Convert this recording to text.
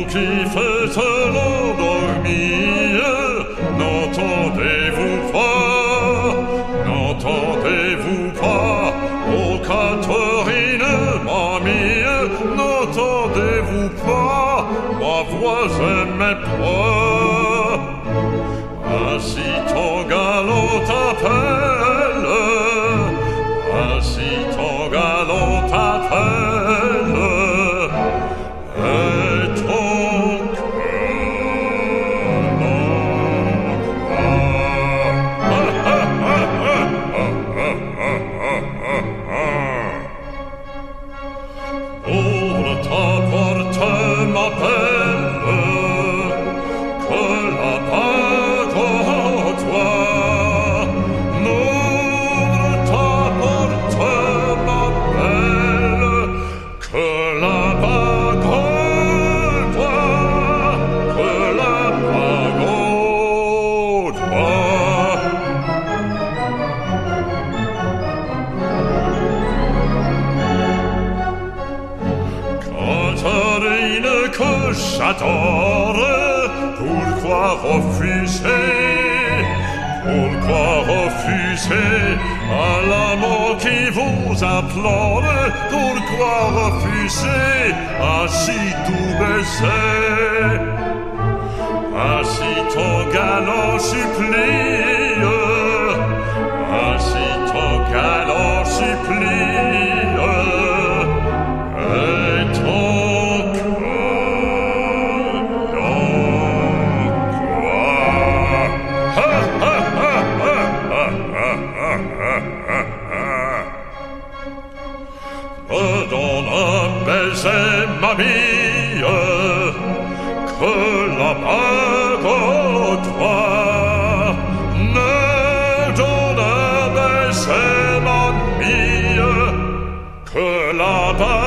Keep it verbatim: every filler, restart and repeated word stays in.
qui fait l'endormir, n'entendez-vous pas, n'entendez-vous pas, ô Catherine, mamie, n'entendez-vous pas, ma voix et mes pas, ainsi ton galant t'appelle, ainsi ton galant t'appelle, et ton ouvre ta porte, m'appelle, que la bague en toi. N'ouvre ta porte, m'appelle, que la bague en toi, que la bague en toi. Catherine que j'adore, pourquoi refuser, pourquoi refuser à l'amant qui vous implore, pourquoi refuser ainsi tout baiser, ainsi ton galant supplie, ainsi ton galant supplie. Et ton cœur en quoi? Ha, ha, ha, ha, ha, ha, ha, ha, ha. Me donne un baiser, mamie, que la bague en toi. Me donne un baiser, mamie, que la bague